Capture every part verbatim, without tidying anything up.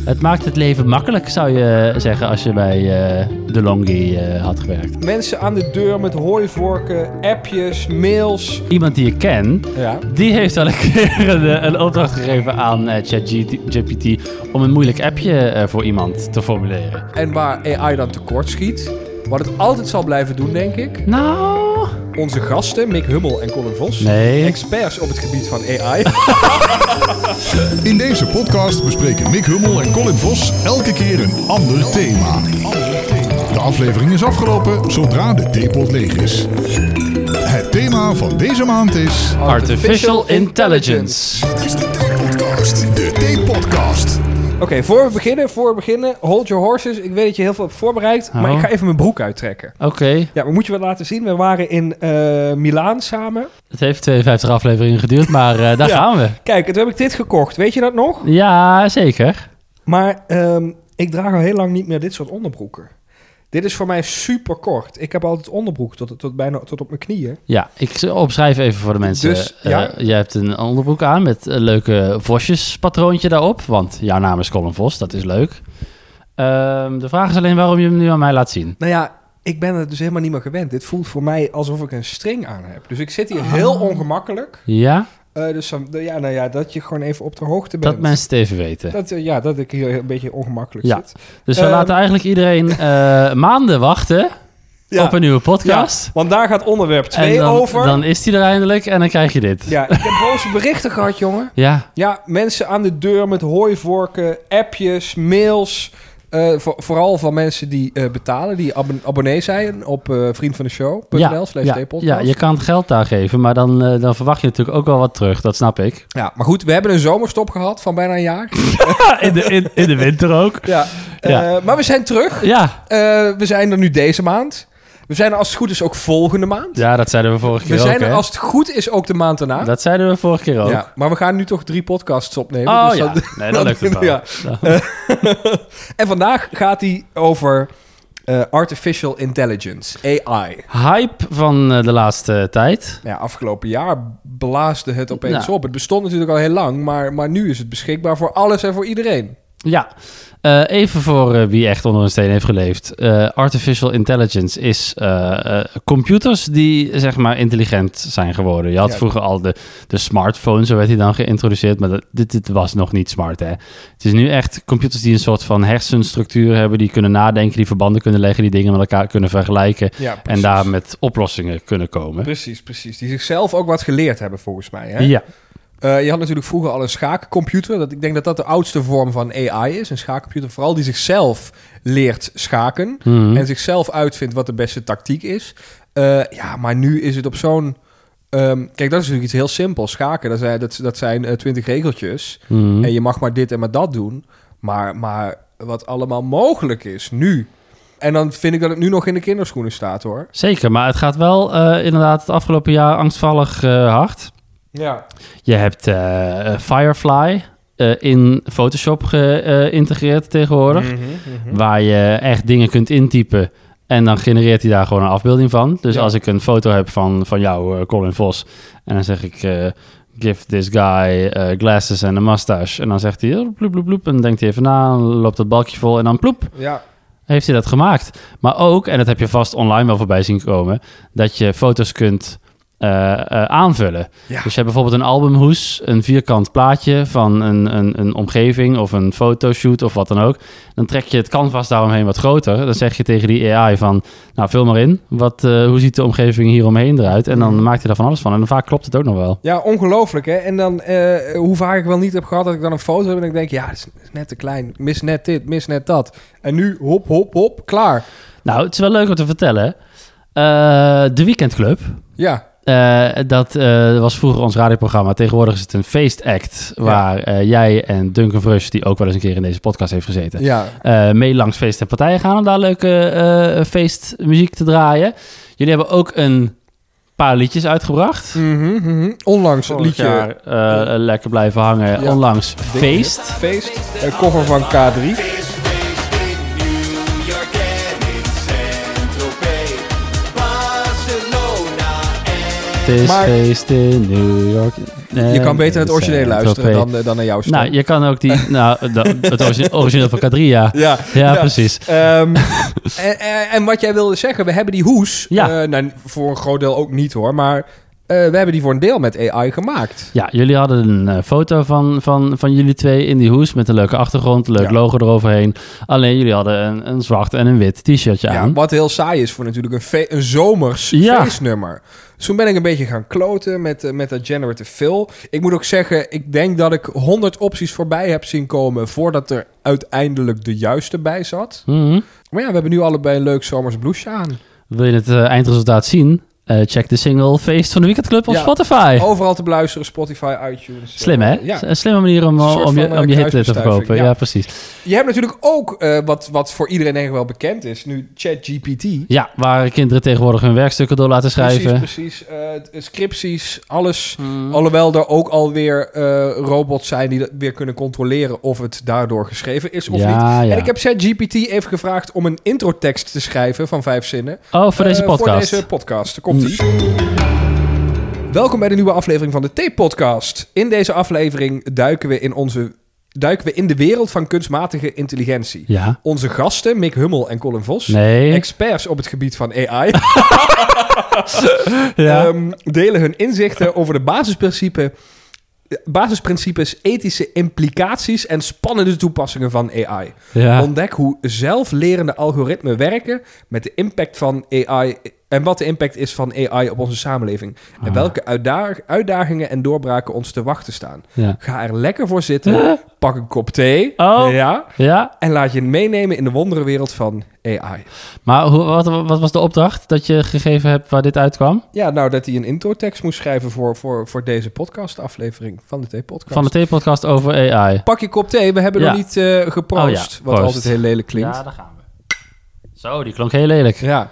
Het maakt het leven makkelijk, zou je zeggen, als je bij uh, DeLonghi uh, had gewerkt. Mensen aan de deur met hooivorken, appjes, mails. Iemand die je kent, ja. die heeft wel een keer een, een opdracht gegeven aan uh, ChatGPT om een moeilijk appje uh, voor iemand te formuleren. En waar A I dan tekort schiet, wat het altijd zal blijven doen, denk ik. Nou... Onze gasten, Mick Hummel en Colin Vos. Nee. Experts op het gebied van A I. In deze podcast bespreken Mick Hummel en Colin Vos elke keer een ander thema. De aflevering is afgelopen zodra de theepot leeg is. Het thema van deze maand is... Artificial Intelligence. Dit is de Theepodcast. De Theepodcast. Oké, okay, voor we beginnen, voor we beginnen, hold your horses. Ik weet dat je heel veel hebt voorbereid, oh. maar ik ga even mijn broek uittrekken. Oké. Okay. Ja, maar moet je wat laten zien? We waren in uh, Milaan samen. Het heeft tweeënvijftig afleveringen geduurd, maar uh, daar ja. gaan we. Kijk, toen heb ik dit gekocht. Weet je dat nog? Ja, zeker. Maar um, ik draag al heel lang niet meer dit soort onderbroeken. Dit is voor mij super kort. Ik heb altijd onderbroek tot, tot bijna tot op mijn knieën. Ja, ik opschrijf even voor de mensen. Dus, ja. uh, jij hebt een onderbroek aan met een leuke vosjespatroontje daarop. Want jouw naam is Colin Vos, dat is leuk. Uh, de vraag is alleen waarom je hem nu aan mij laat zien. Nou ja, ik ben het dus helemaal niet meer gewend. Dit voelt voor mij alsof ik een string aan heb. Dus ik zit hier heel ongemakkelijk. Ja? Uh, dus ja, nou ja, dat je gewoon even op de hoogte bent. Dat mensen het even weten. Dat, uh, ja, dat ik hier een beetje ongemakkelijk ja. zit. Dus we uh, laten eigenlijk iedereen uh, maanden wachten ja. op een nieuwe podcast. Ja, want daar gaat onderwerp twee dan, over. Dan is die er eindelijk en dan krijg je dit. Ja, ik heb boze berichten gehad, jongen. Ja. Ja, mensen aan de deur met hooivorken, appjes, mails... Uh, voor, vooral van mensen die uh, betalen, die ab- abonnee zijn op uh, vriend van de show punt n l ja, slash ja, ja, je kan het geld daar geven, maar dan, uh, dan verwacht je natuurlijk ook wel wat terug. Dat snap ik. Ja, maar goed, we hebben een zomerstop gehad van bijna een jaar. in, de, in, in de winter ook. Ja, uh, ja. Maar we zijn terug. Ja. Uh, we zijn er nu deze maand. We zijn er als het goed is ook volgende maand. Ja, dat zeiden we vorige keer ook. We zijn er hè? als het goed is ook de maand daarna. Dat zeiden we vorige keer ook. Ja, maar we gaan nu toch drie podcasts opnemen. Oh dus ja, dat, nee, dat lukt het wel. Ja. Uh, en vandaag gaat hij over uh, Artificial Intelligence, A I. Hype van uh, de laatste tijd. Ja, afgelopen jaar blaasde het opeens nou. op. Het bestond natuurlijk al heel lang, maar, maar nu is het beschikbaar voor alles en voor iedereen. Ja, uh, even voor uh, wie echt onder een steen heeft geleefd. Uh, Artificial Intelligence is uh, uh, computers die zeg maar intelligent zijn geworden. Je had ja, vroeger al de, de smartphone, zo werd hij dan geïntroduceerd. Maar dat, dit, dit was nog niet smart, hè. Het is nu echt computers die een soort van hersenstructuur hebben. Die kunnen nadenken, die verbanden kunnen leggen, die dingen met elkaar kunnen vergelijken. Ja, en daar met oplossingen kunnen komen. Precies, precies. Die zichzelf ook wat geleerd hebben volgens mij, hè? Ja. Uh, je had natuurlijk vroeger al een schaakcomputer. Dat, ik denk dat dat de oudste vorm van A I is. Een schaakcomputer, vooral die zichzelf leert schaken. Mm-hmm. En zichzelf uitvindt wat de beste tactiek is. Uh, ja, maar nu is het op zo'n... Um, kijk, dat is natuurlijk iets heel simpels. Schaken, dat zijn, dat, dat zijn twintig uh, regeltjes. Mm-hmm. En je mag maar dit en maar dat doen. Maar, maar wat allemaal mogelijk is nu... En dan vind ik dat het nu nog in de kinderschoenen staat, hoor. Zeker, maar het gaat wel uh, inderdaad het afgelopen jaar angstvallig uh, hard... Ja. Je hebt uh, Firefly uh, in Photoshop geïntegreerd uh, tegenwoordig. Mm-hmm, mm-hmm. Waar je echt dingen kunt intypen. En dan genereert hij daar gewoon een afbeelding van. Dus ja. als ik een foto heb van, van jou, uh, Colin Vos. En dan zeg ik, uh, give this guy uh, glasses and a mustache. En dan zegt hij, oh, bloep, bloep, bloep. En dan denkt hij even na, dan loopt dat balkje vol en dan ploep. Ja. Heeft hij dat gemaakt. Maar ook, en dat heb je vast online wel voorbij zien komen, dat je foto's kunt... Uh, uh, aanvullen. Ja. Dus je hebt bijvoorbeeld een albumhoes, een vierkant plaatje van een, een, een omgeving of een fotoshoot of wat dan ook. Dan trek je het canvas daaromheen wat groter. Dan zeg je tegen die A I van, nou vul maar in. Wat, uh, hoe ziet de omgeving hieromheen eruit? En dan mm. maakt hij daar van alles van. En dan vaak klopt het ook nog wel. Ja, ongelooflijk hè. En dan, uh, hoe vaak ik wel niet heb gehad dat ik dan een foto heb en ik denk, ja, dat is net te klein. Mis net dit, mis net dat. En nu, hop, hop, hop, klaar. Nou, het is wel leuk om te vertellen. Uh, de Weekendclub. Ja. Uh, dat uh, was vroeger ons radioprogramma. Tegenwoordig is het een feestact waar uh, jij en Duncan Vrusch, die ook wel eens een keer in deze podcast heeft gezeten, ja. uh, mee langs feesten en partijen gaan om daar leuke uh, feestmuziek te draaien. Jullie hebben ook een paar liedjes uitgebracht. Mm-hmm, mm-hmm. Onlangs een liedje. Jaar, uh, uh, lekker blijven hangen. Ja. Onlangs Feest. Feest. Uh, cover van K drie. Het is maar, feest in New York. Nee, je kan beter naar het origineel luisteren dan, dan, dan naar jouw stem. Nou, je kan ook die... nou, de, het origine, origineel van Kadria. Ja, ja, ja. precies. Um, en, en, en wat jij wilde zeggen, we hebben die hoes... Ja. Uh, nou, voor een groot deel ook niet hoor, maar... Uh, we hebben die voor een deel met A I gemaakt. Ja, jullie hadden een uh, foto van, van, van jullie twee in die hoes... met een leuke achtergrond, een leuk ja. logo eroverheen. Alleen jullie hadden een, een zwart en een wit t-shirtje ja, aan. Wat heel saai is voor natuurlijk een, fe- een zomers ja. feestnummer. Dus toen ben ik een beetje gaan kloten met, uh, met dat generative fill. Ik moet ook zeggen, ik denk dat ik honderd opties voorbij heb zien komen... voordat er uiteindelijk de juiste bij zat. Mm-hmm. Maar ja, we hebben nu allebei een leuk zomers blouseje aan. Wil je het uh, eindresultaat zien? Uh, check de single Feest van de Weekendclub op ja, Spotify. Overal te beluisteren, Spotify, iTunes. Slim, hè? Ja. Een slimme manier om, om je, om je hit te verkopen. Ja. ja, precies. Je hebt natuurlijk ook, uh, wat, wat voor iedereen denk ik wel bekend is, nu ChatGPT. Ja, waar kinderen tegenwoordig hun werkstukken door laten schrijven. Precies, precies. Uh, scripties, alles. Mm. Alhoewel er ook alweer uh, robots zijn die dat weer kunnen controleren of het daardoor geschreven is of ja, niet. Ja. En ik heb ChatGPT even gevraagd om een introtekst te schrijven van vijf zinnen. Oh, voor deze uh, podcast. Voor deze podcast. Komt ie. Welkom bij de nieuwe aflevering van de T-podcast. In deze aflevering duiken we in onze duiken we in de wereld van kunstmatige intelligentie. Ja. Onze gasten, Mick Hummel en Colin Vos, nee. experts op het gebied van A I, ja. um, delen hun inzichten over de basisprincipe, basisprincipes, ethische implicaties en spannende toepassingen van A I. Ja. Ontdek hoe zelflerende algoritmen werken met de impact van A I en wat de impact is van A I op onze samenleving. En ah. welke uitdag- uitdagingen en doorbraken ons te wachten staan. Ja. Ga er lekker voor zitten. Huh? Pak een kop thee. Oh. Ja, ja. En laat je meenemen in de wonderenwereld van A I. Maar hoe, wat, wat was de opdracht dat je gegeven hebt waar dit uitkwam? Ja, nou dat hij een introtekst moest schrijven voor, voor, voor deze podcastaflevering van de T-podcast. Van de T-podcast over A I. Pak je kop thee. We hebben ja. nog niet uh, geproost. Oh, ja. Wat Proost. altijd heel lelijk klinkt. Ja, daar gaan we. Zo, die klonk heel lelijk. Ja.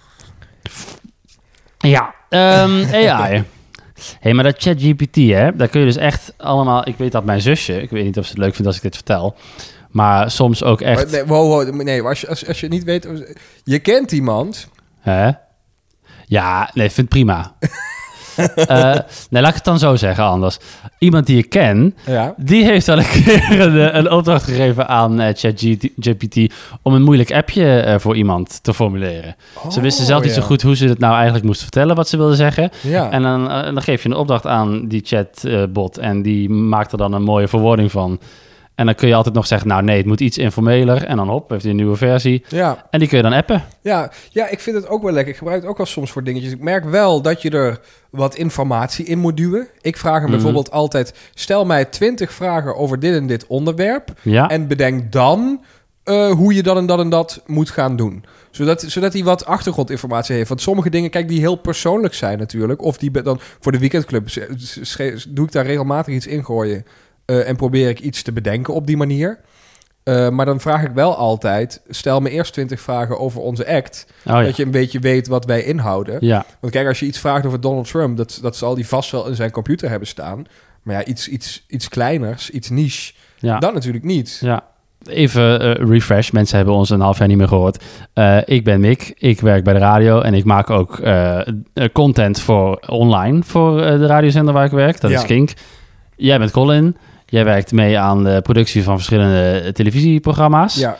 Ja, um, A I. Hé, hey, maar dat ChatGPT, hè, daar kun je dus echt allemaal... Ik weet dat mijn zusje, ik weet niet of ze het leuk vindt als ik dit vertel... maar soms ook echt... Maar nee, wow, wow, nee als, je, als, als je het niet weet... Je kent iemand... Hè? Ja, nee, ik vind het prima. uh, nee, laat ik het dan zo zeggen anders. Iemand die ik ken, ja. die heeft wel een keer een, een opdracht gegeven aan uh, ChatGPT om een moeilijk appje uh, voor iemand te formuleren. Oh, ze wisten zelf niet ja. zo goed hoe ze het nou eigenlijk moest vertellen, wat ze wilde zeggen. Ja. En dan, uh, dan geef je een opdracht aan die chatbot uh, en die maakt er dan een mooie verwoording van. En dan kun je altijd nog zeggen, nou nee, het moet iets informeler. En dan hop, heeft hij een nieuwe versie. Ja. En die kun je dan appen. Ja, ja, ik vind het ook wel lekker. Ik gebruik het ook wel soms voor dingetjes. Ik merk wel dat je er wat informatie in moet duwen. Ik vraag hem mm-hmm. bijvoorbeeld altijd... stel mij twintig vragen over dit en dit onderwerp. Ja. En bedenk dan uh, hoe je dat en dat en dat moet gaan doen. Zodat, zodat hij wat achtergrondinformatie heeft. Want sommige dingen, kijk, die heel persoonlijk zijn natuurlijk. Of die dan voor de weekendclub... doe ik daar regelmatig iets in gooien... Uh, en probeer ik iets te bedenken op die manier. Uh, maar dan vraag ik wel altijd... stel me eerst twintig vragen over onze act. Oh, ja. Dat je een beetje weet wat wij inhouden. Ja. Want kijk, als je iets vraagt over Donald Trump... dat, dat zal die vast wel in zijn computer hebben staan. Maar ja, iets, iets, iets kleiners, iets niche... Ja. Dat natuurlijk niet. Ja. Even uh, refresh. Mensen hebben ons een half jaar niet meer gehoord. Uh, ik ben Mick. Ik werk bij de radio. En ik maak ook uh, content voor online... voor uh, de radiozender waar ik werk. Dat ja. is Kink. Jij bent Colin... Jij werkt mee aan de productie van verschillende televisieprogramma's. Ja.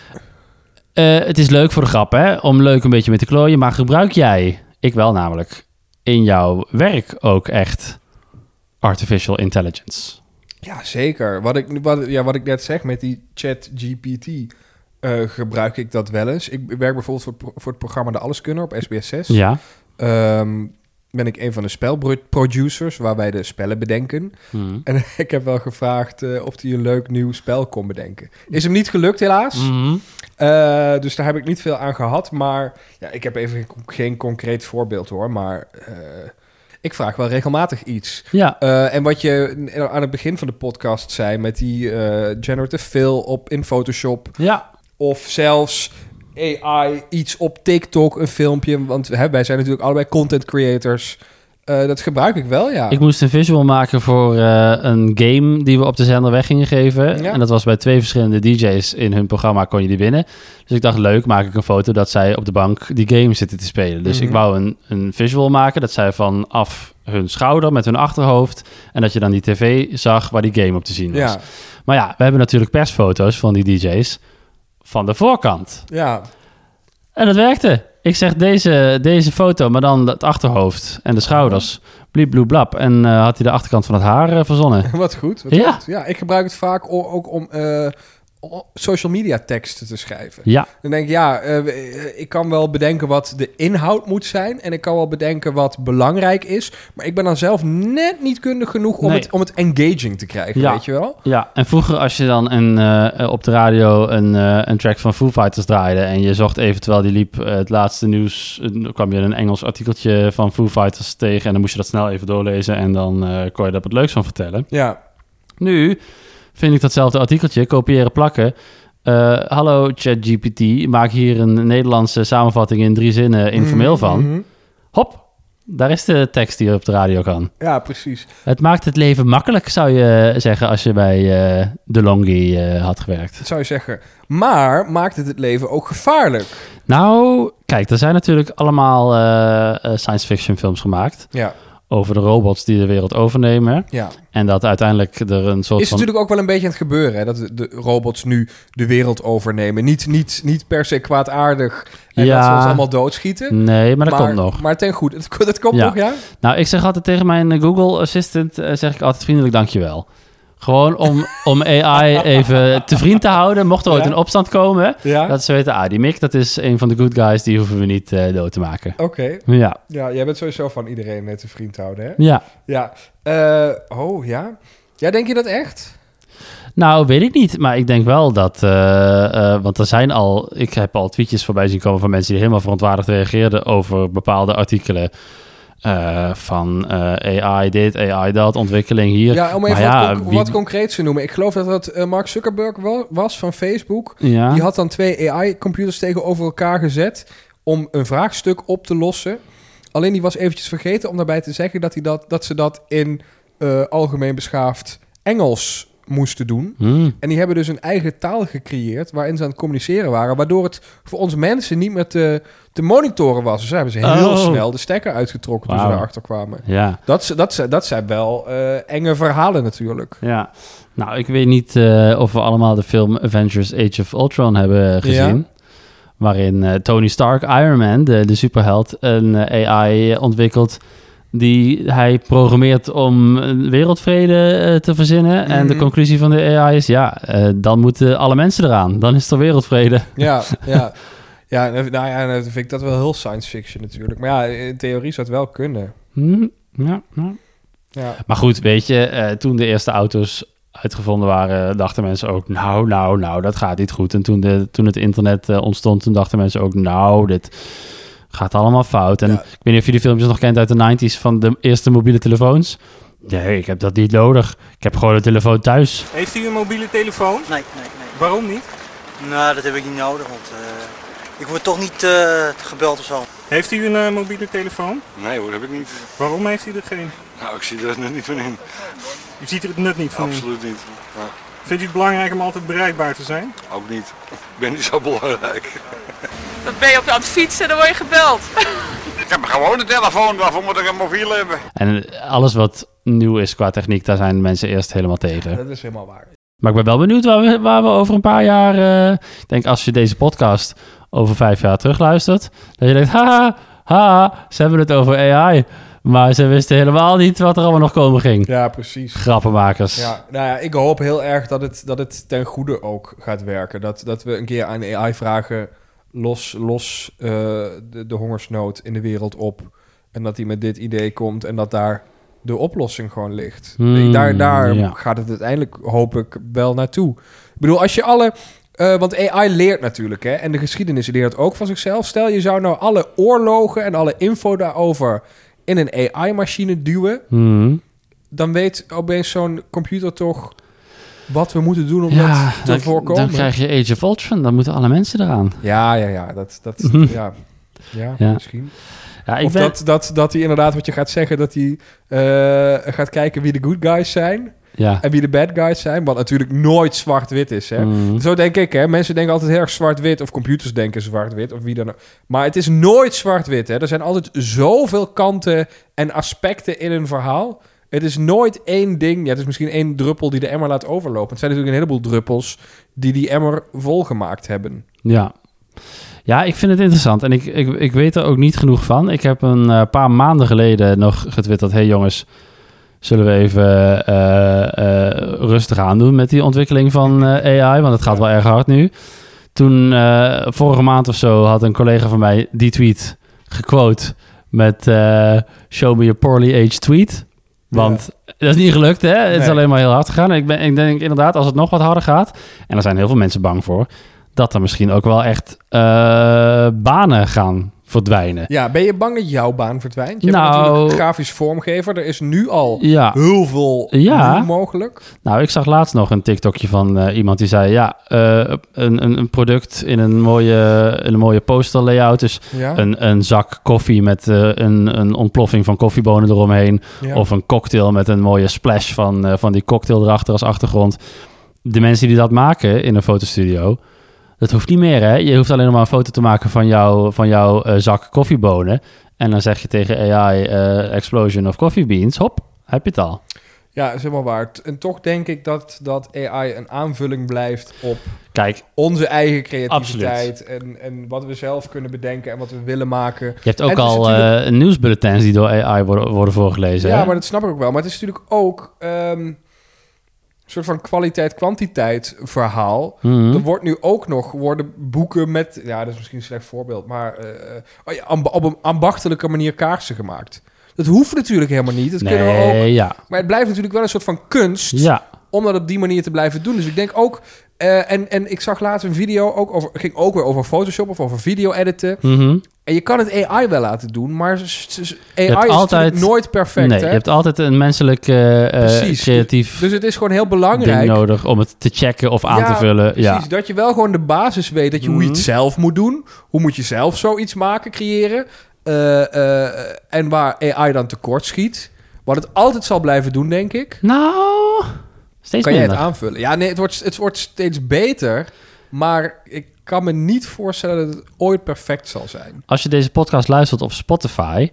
Uh, het is leuk voor de grap, hè? Om leuk een beetje mee te klooien. Maar gebruik jij, ik wel namelijk, in jouw werk ook echt artificial intelligence? Ja, zeker. Wat ik, wat, ja, wat ik net zeg met die ChatGPT... Uh, gebruik ik dat wel eens. Ik werk bijvoorbeeld voor, voor het programma De Alleskunner op S B S zes. Ja. Um, ben ik een van de spelproducers waar wij de spellen bedenken. Hmm. En ik heb wel gevraagd uh, of hij een leuk nieuw spel kon bedenken. Is hem niet gelukt, helaas. Hmm. Uh, dus daar heb ik niet veel aan gehad. Maar ja, ik heb even geen, geen concreet voorbeeld hoor. Maar uh, ik vraag wel regelmatig iets. Ja. Uh, en wat je aan het begin van de podcast zei met die uh, generative fill op in Photoshop. Ja. Of zelfs... A I, iets op TikTok, een filmpje. Want hè, wij zijn natuurlijk allebei content creators. Uh, dat gebruik ik wel, ja. Ik moest een visual maken voor uh, een game die we op de zender weg gingen geven. Ja. En dat was bij twee verschillende D J's in hun programma kon je die winnen. Dus ik dacht, leuk, maak ik een foto dat zij op de bank die game zitten te spelen. Dus mm-hmm. ik wou een, een visual maken dat zij vanaf hun schouder met hun achterhoofd. En dat je dan die tv zag waar die game op te zien was. Ja. Maar ja, we hebben natuurlijk persfoto's van die D J's van de voorkant. Ja. En dat werkte. Ik zeg deze, deze foto, maar dan het achterhoofd en de schouders. Bliep, bloep, blap. En uh, had hij de achterkant van het haar uh, verzonnen. Wat goed. Wat Ja. goed. Ja, ik gebruik het vaak o- ook om uh, social media teksten te schrijven. Ja. Dan denk ik, ja, uh, ik kan wel bedenken wat de inhoud moet zijn. En ik kan wel bedenken wat belangrijk is. Maar ik ben dan zelf net niet kundig genoeg om, Nee. het, om het engaging te krijgen, Ja. weet je wel? Ja, en vroeger als je dan een, uh, op de radio een, uh, een track van Foo Fighters draaide... en je zocht even, terwijl die liep, uh, het laatste nieuws... Uh, kwam je een Engels artikeltje van Foo Fighters tegen... en dan moest je dat snel even doorlezen... en dan uh, kon je daar wat leuks van vertellen. Ja. Nu vind ik datzelfde artikeltje, kopiëren, plakken... Uh, hallo ChatGPT, maak hier een Nederlandse samenvatting in drie zinnen informeel van. Mm-hmm. Hop, daar is de tekst die op de radio kan. Ja, precies. Het maakt het leven makkelijk, zou je zeggen, als je bij uh, De Longie uh, had gewerkt. Dat zou je zeggen. Maar maakt het het leven ook gevaarlijk? Nou, kijk, er zijn natuurlijk allemaal uh, science fiction films gemaakt... Ja. over de robots die de wereld overnemen. Ja. En dat uiteindelijk er een soort is van... natuurlijk ook wel een beetje aan het gebeuren, hè? Dat de, de robots nu de wereld overnemen. Niet, niet, niet per se kwaadaardig en Ja. dat ze ons allemaal doodschieten. Nee, maar dat maar, komt nog. Maar ten goede. Dat, dat komt Ja. nog, ja? Nou, ik zeg altijd tegen mijn Google Assistant... Uh, zeg ik altijd vriendelijk dankjewel. Gewoon om, om A I even te vriend te houden... mocht er ooit Ja. in opstand komen... Ja. dat ze weten, ah, die Mick, dat is een van de good guys... die hoeven we niet uh, dood te maken. Oké. Okay. Ja. Ja, jij bent sowieso van iedereen te vriend houden, hè? Ja. Ja. Uh, oh, ja? Ja, denk je dat echt? Nou, weet ik niet. Maar ik denk wel dat... Uh, uh, want er zijn al... Ik heb al tweetjes voorbij zien komen van mensen... die helemaal verontwaardigd reageerden... over bepaalde artikelen... Uh, van uh, A I dit, A I dat, ontwikkeling hier. Ja, om even maar wat, ja, conc- wie... wat concreets te noemen. Ik geloof dat dat uh, Mark Zuckerberg wel was van Facebook. Ja. Die had dan twee A I-computers tegenover elkaar gezet... om een vraagstuk op te lossen. Alleen die was eventjes vergeten om daarbij te zeggen... dat, hij dat, dat ze dat in uh, algemeen beschaafd Engels moesten doen. Hmm. En die hebben dus een eigen taal gecreëerd... waarin ze aan het communiceren waren... waardoor het voor ons mensen niet meer te, te monitoren was. Dus daar hebben ze heel Oh. snel de stekker uitgetrokken... toen Wow. ze erachter kwamen. Ja. Dat, dat, dat zijn wel uh, enge verhalen natuurlijk. Ja. Nou, ik weet niet uh, of we allemaal de film Avengers Age of Ultron hebben gezien. Ja. Waarin uh, Tony Stark, Iron Man, de, de superheld, een uh, A I ontwikkelt... die hij programmeert om wereldvrede uh, te verzinnen. Mm-hmm. En de conclusie van de A I is... ja, uh, dan moeten alle mensen eraan. Dan is er wereldvrede. Ja, ja. Ja, nou ja, dan vind ik dat wel heel science fiction natuurlijk. Maar ja, in theorie zou het wel kunnen. Mm, ja, ja. Ja. Maar goed, weet je, uh, toen de eerste auto's uitgevonden waren... dachten mensen ook, nou, nou, nou, dat gaat niet goed. En toen, de, toen het internet uh, ontstond, toen dachten mensen ook... nou, dit gaat allemaal fout. En Ja. ik weet niet of je die filmpjes nog kent uit de negentig van de eerste mobiele telefoons. Nee, ik heb dat niet nodig. Ik heb gewoon een telefoon thuis. Heeft u een mobiele telefoon? Nee, nee, nee. Waarom niet? Nou, dat heb ik niet nodig, want uh, ik word toch niet uh, gebeld of zo. Heeft u een uh, mobiele telefoon? Nee hoor, heb ik niet. Waarom heeft u er geen? Nou, ik zie er net niet van in. U ziet er het nut niet van in? Absoluut niet. Ja. Vindt u het belangrijk om altijd bereikbaar te zijn? Ook niet. Ik ben niet zo belangrijk. Dan ben je op aan het fietsen en dan word je gebeld. Ik heb gewoon een telefoon, waarvoor moet ik een mobiel hebben? En alles wat nieuw is qua techniek, daar zijn mensen eerst helemaal tegen. Dat is helemaal waar. Maar ik ben wel benieuwd waar we, waar we over een paar jaar... Uh, ik denk als je deze podcast over vijf jaar terugluistert... dat je denkt, haha, haha, ze hebben het over A I... Maar ze wisten helemaal niet wat er allemaal nog komen ging. Ja, precies. Grappenmakers. Ja, nou ja, ik hoop heel erg dat het, dat het ten goede ook gaat werken. Dat, dat we een keer aan A I vragen... los, los uh, de, de hongersnood in de wereld op. En dat hij met dit idee komt... en dat daar de oplossing gewoon ligt. Hmm, daar daar ja. gaat het uiteindelijk, hoop ik, wel naartoe. Ik bedoel, als je alle... Uh, want A I leert natuurlijk, hè. En de geschiedenis leert ook van zichzelf. Stel, je zou nou alle oorlogen en alle info daarover... in een A I-machine duwen... Hmm. dan weet opeens zo'n computer toch wat we moeten doen om ja, dat te dan, voorkomen. Dan krijg je Age of Ultron, dan moeten alle mensen eraan. Ja, ja, ja. Dat, dat, ja. Ja, ja, misschien. Ja, ik of ben... dat, dat, dat hij inderdaad, wat je gaat zeggen... dat hij uh, gaat kijken wie de good guys zijn... Ja. En wie de bad guys zijn, wat natuurlijk nooit zwart-wit is. Hè? Mm. Zo denk ik, hè. Mensen denken altijd heel erg zwart-wit, of computers denken zwart-wit, of wie dan ook. Maar het is nooit zwart-wit, hè. Er zijn altijd zoveel kanten en aspecten in een verhaal. Het is nooit één ding. Ja, het is misschien één druppel die de emmer laat overlopen. Het zijn natuurlijk een heleboel druppels die die emmer volgemaakt hebben. Ja. Ja, ik vind het interessant. En ik, ik, ik weet er ook niet genoeg van. Ik heb een uh, paar maanden geleden nog getwitterd... hey jongens, zullen we even uh, uh, rustig aan doen... met die ontwikkeling van uh, A I? Want het gaat wel erg hard nu. Toen, uh, vorige maand of zo... had een collega van mij die tweet gequote... met uh, show me a poorly aged tweet... Want ja. dat is niet gelukt, hè? Het nee. is alleen maar heel hard gegaan. Ik, ben, ik denk inderdaad, als het nog wat harder gaat... en er zijn heel veel mensen bang voor... dat er misschien ook wel echt uh, banen gaan verdwijnen. Ja, ben je bang dat jouw baan verdwijnt? Je nou, bent natuurlijk een grafisch vormgever. Er is nu al ja. heel veel ja. mogelijk. Nou, ik zag laatst nog een TikTokje van uh, iemand die zei... ja, uh, een, een, een product in een mooie, in een mooie poster layout. Dus ja. een, een zak koffie met uh, een, een ontploffing van koffiebonen eromheen. Ja. Of een cocktail met een mooie splash van, uh, van die cocktail erachter als achtergrond. De mensen die dat maken in een fotostudio... dat hoeft niet meer, hè? Je hoeft alleen nog maar een foto te maken van, jou, van jouw uh, zak koffiebonen. En dan zeg je tegen A I, uh, explosion of coffee beans. Hop, heb je het al. Ja, dat is helemaal waar. En toch denk ik dat, dat A I een aanvulling blijft op Kijk, onze eigen creativiteit. En, en wat we zelf kunnen bedenken en wat we willen maken. Je hebt ook al natuurlijk... uh, nieuwsbulletins die door A I worden, worden voorgelezen. Ja, hè? maar dat snap ik ook wel. Maar het is natuurlijk ook... Um, een soort van kwaliteit-kwantiteit verhaal. Mm-hmm. Er wordt nu ook nog worden boeken met... Ja, dat is misschien een slecht voorbeeld, maar uh, oh ja, amb- op een ambachtelijke manier kaarsen gemaakt. Dat hoeft natuurlijk helemaal niet. Dat nee, kunnen we ook. Ja. Maar het blijft natuurlijk wel een soort van kunst... Ja. om dat op die manier te blijven doen. Dus ik denk ook... Uh, en, en ik zag laatst een video, ook over, ging ook weer over Photoshop of over video-editen. Mm-hmm. En je kan het A I wel laten doen, maar A I is altijd, nooit perfect. Nee, hè? je hebt altijd een menselijk uh, creatief dus het is gewoon heel belangrijk ding nodig om het te checken of aan ja, te vullen. Precies, ja, dat je wel gewoon de basis weet, dat je mm-hmm. hoe je het zelf moet doen. Hoe moet je zelf zoiets maken, creëren. Uh, uh, en waar A I dan tekort schiet. Wat het altijd zal blijven doen, denk ik. Nou, steeds kan minder. jij het aanvullen? Ja, nee, het wordt, het wordt steeds beter. Maar ik kan me niet voorstellen dat het ooit perfect zal zijn. Als je deze podcast luistert op Spotify...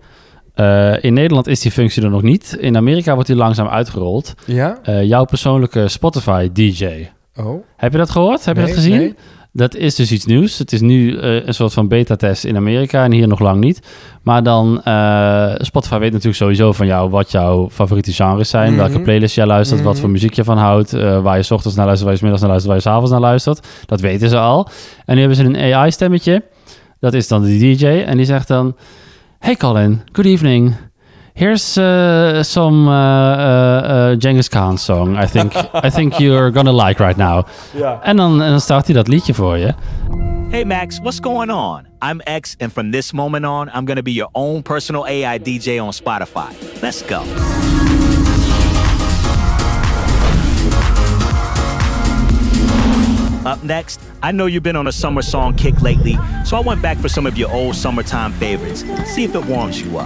Uh, in Nederland is die functie er nog niet. In Amerika wordt die langzaam uitgerold. Ja? Uh, jouw persoonlijke Spotify-D J. Oh. Heb je dat gehoord? Heb nee, je dat gezien? Nee. Dat is dus iets nieuws. Het is nu uh, een soort van beta-test in Amerika en hier nog lang niet. Maar dan, uh, Spotify weet natuurlijk sowieso van jou wat jouw favoriete genres zijn. Mm-hmm. Welke playlist jij luistert, mm-hmm. wat voor muziek je van houdt. Uh, waar je 's ochtends naar luistert, waar je 's middags naar luistert, waar je 's avonds naar luistert. Dat weten ze al. En nu hebben ze een A I-stemmetje. Dat is dan de D J. En die zegt dan... Hey Colin, good evening. Here's uh, some uh, uh, uh, Genghis Khan song. I think I think you're gonna like right now. Ja. En dan, en dan start hij dat liedje voor je. Hey Max, what's going on? I'm X, and from this moment on, I'm gonna be your own personal A I D J on Spotify. Let's go. Up next, I know you've been on a summer song kick lately, so I went back for some of your old summertime favorites. See if it warms you up.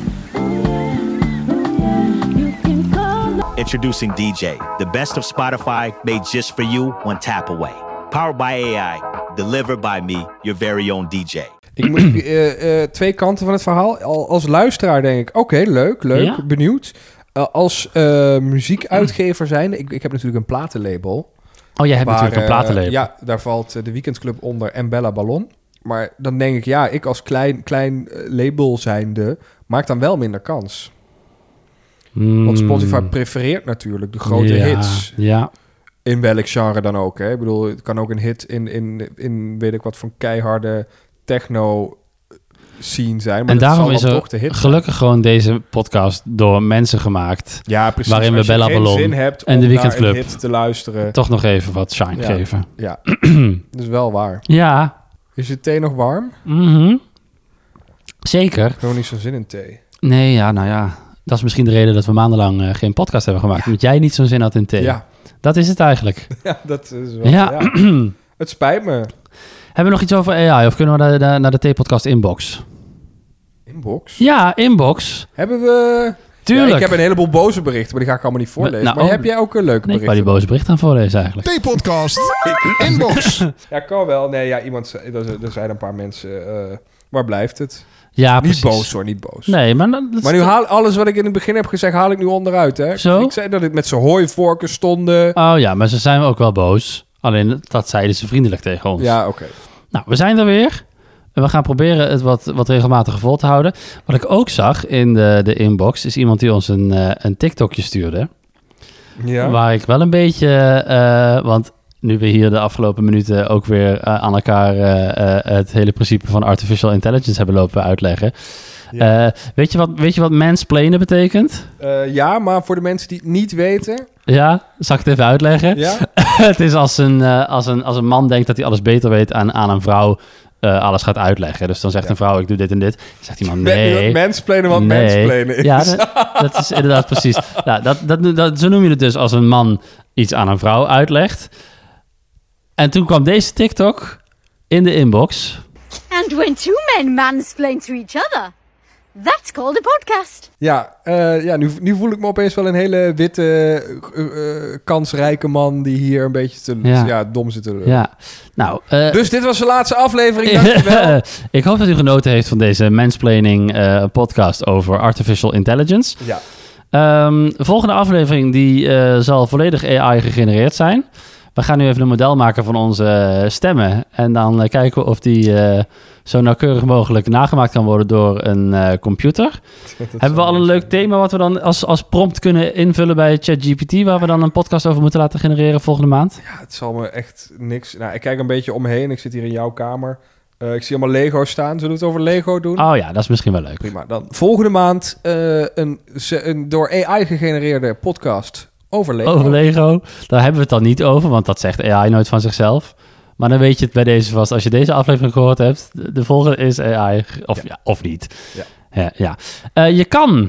Introducing D J, the best of Spotify made just for you, one tap away. Powered by A I, delivered by me, your very own D J. Ik moet uh, uh, twee kanten van het verhaal. Al, als luisteraar denk ik, oké, okay, leuk, leuk, ja? benieuwd. Uh, als uh, muziekuitgever zijn, ik, ik heb natuurlijk een platenlabel. Oh, jij hebt waar, natuurlijk een platenlabel. Uh, ja, daar valt uh, de Weekendclub onder en Bella Ballon. Maar dan denk ik, ja, ik als klein, klein label zijnde maak dan wel minder kans. Mm. Want Spotify prefereert natuurlijk de grote ja, hits. Ja. In welk genre dan ook. Hè? Ik bedoel, het kan ook een hit in, in, in weet ik wat van keiharde techno scene zijn. Maar en daarom is er toch de hit gelukkig zijn. Gewoon deze podcast door mensen gemaakt. Ja, precies. Waarin we Bella Ballon hebt en de Weekendclub hit te luisteren. Toch nog even wat shine ja. geven. Ja, dat is wel waar. Ja. Is je thee nog warm? Mm-hmm. Zeker. Ik heb nog niet zo'n zin in thee. Nee, ja, nou ja. Dat is misschien de reden dat we maandenlang uh, geen podcast hebben gemaakt. Ja. Omdat jij niet zo'n zin had in thee. Ja. Dat is het eigenlijk. Ja, dat is wel... Ja. ja. Het spijt me. Hebben we nog iets over A I? Of kunnen we naar de, naar de thee-podcast inbox? Inbox? Ja, inbox. Hebben we... Tuurlijk. Ja, ik heb een heleboel boze berichten, maar die ga ik allemaal niet voorlezen. Nou, maar oh, heb jij ook een leuke nee, bericht? ik wou die boze bericht aan voorlezen eigenlijk. T-podcast inbox. Ja, kan wel. Nee, ja, iemand zei, er, er zijn een paar mensen... Uh, waar blijft het? Ja, niet precies. boos hoor, niet boos. Nee, maar... Dat, dat maar nu haal alles wat ik in het begin heb gezegd, haal ik nu onderuit, hè? Zo? Ik zei dat het met z'n hooivorken stonden. Oh ja, maar ze zijn ook wel boos. Alleen, dat zeiden ze vriendelijk tegen ons. Ja, oké. Okay. Nou, we zijn er weer. En we gaan proberen het wat, wat regelmatiger vol te houden. Wat ik ook zag in de, de inbox, is iemand die ons een, uh, een TikTokje stuurde. Ja. Waar ik wel een beetje... Uh, want nu we hier de afgelopen minuten ook weer uh, aan elkaar uh, uh, het hele principe van artificial intelligence hebben lopen uitleggen. Ja. Uh, weet, je wat, weet je wat mansplainen betekent? Uh, ja, maar voor de mensen die het niet weten... Ja, zal ik het even uitleggen? Ja? Het is als een, uh, als, een, als een man denkt dat hij alles beter weet aan, aan een vrouw... Uh, alles gaat uitleggen. Dus dan zegt ja. een vrouw, ik doe dit en dit. Dan zegt iemand, nee. Mansplainen wat nee. mansplainen is. Ja, dat, dat is inderdaad precies. Ja, dat, dat, dat, zo noem je het dus als een man iets aan een vrouw uitlegt. En toen kwam deze TikTok in de inbox. And when two men mansplain to each other, that's called a podcast. Ja, uh, ja nu, nu voel ik me opeens wel een hele witte, uh, uh, kansrijke man die hier een beetje te, ja. Ja, dom zit te ja. Nou, uh, dus dit was de laatste aflevering, dankjewel. Ik hoop dat u genoten heeft van deze mansplaining uh, podcast over artificial intelligence. Ja. Um, de volgende aflevering die uh, zal volledig A I gegenereerd zijn. We gaan nu even een model maken van onze stemmen. En dan uh, kijken we of die uh, zo nauwkeurig mogelijk nagemaakt kan worden door een uh, computer. Hebben we al een leuk thema wat we dan als, als prompt kunnen invullen bij ChatGPT... waar we dan een podcast over moeten laten genereren volgende maand? Ja, het zal me echt niks... Nou, ik kijk een beetje omheen. Ik zit hier in jouw kamer. Uh, ik zie allemaal Lego staan. Zullen we het over Lego doen? Oh ja, dat is misschien wel leuk. Prima. Dan volgende maand uh, een, een door A I gegenereerde podcast... Over Lego. Over Lego. Daar hebben we het dan niet over, want dat zegt A I nooit van zichzelf. Maar dan weet je het bij deze vast. Als je deze aflevering gehoord hebt, de, de volgende is A I. Of, ja. Ja, of niet. Ja. Ja, ja. Uh, je kan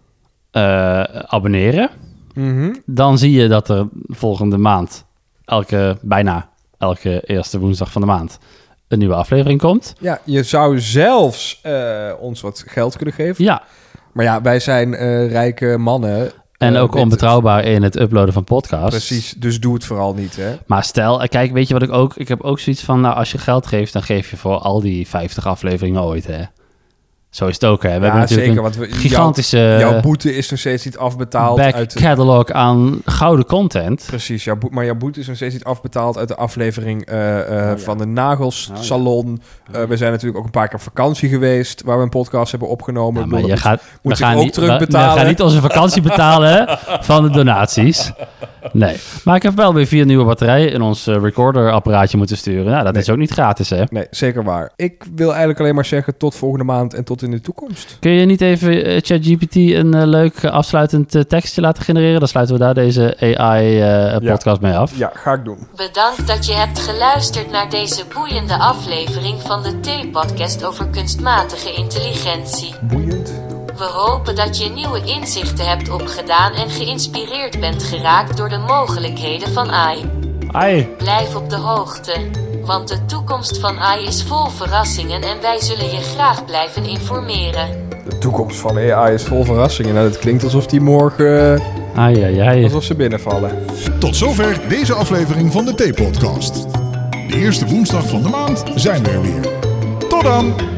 uh, abonneren. Mm-hmm. Dan zie je dat er volgende maand, elke, bijna elke eerste woensdag van de maand, een nieuwe aflevering komt. Ja, je zou zelfs uh, ons wat geld kunnen geven. Ja. Maar ja, wij zijn uh, rijke mannen... En uh, ook onbetrouwbaar in het uploaden van podcasts. Precies, dus doe het vooral niet, hè. Maar stel, kijk, weet je wat ik ook... Ik heb ook zoiets van, nou, als je geld geeft... dan geef je voor al die vijftig afleveringen ooit, hè. Zo is het ook, hè. We ja, hebben natuurlijk zeker, een want we, gigantische... Jouw, jouw boete is nog steeds niet afbetaald. Back uit de catalog aan gouden content. Precies, jouw bo- maar jouw boete is nog steeds niet afbetaald... uit de aflevering uh, uh, oh, ja. van de Nagelssalon. Oh, ja. uh, we zijn natuurlijk ook een paar keer op vakantie geweest... waar we een podcast hebben opgenomen. Ja, maar bedoel, je gaat, moet we gaan ook niet, terugbetalen. We, we gaan niet onze vakantie betalen van de donaties. Nee, maar ik heb wel weer vier nieuwe batterijen... in ons uh, recorderapparaatje moeten sturen. Nou, dat nee. is ook niet gratis, hè? Nee, zeker waar. Ik wil eigenlijk alleen maar zeggen... tot volgende maand en tot in de toekomst. Kun je niet even uh, ChatGPT een uh, leuk uh, afsluitend uh, tekstje laten genereren? Dan sluiten we daar deze A I-podcast uh, ja. mee af. Ja, ga ik doen. Bedankt dat je hebt geluisterd naar deze boeiende aflevering van de T-podcast over kunstmatige intelligentie. Boeiend. We hopen dat je nieuwe inzichten hebt opgedaan en geïnspireerd bent geraakt door de mogelijkheden van A I. A I. Blijf op de hoogte, want de toekomst van A I is vol verrassingen en wij zullen je graag blijven informeren. De toekomst van A I is vol verrassingen. Nou, het klinkt alsof die morgen... Uh, ai, ai, ai. Alsof ze binnenvallen. Tot zover deze aflevering van de T-podcast. De eerste woensdag van de maand zijn we er weer. Tot dan!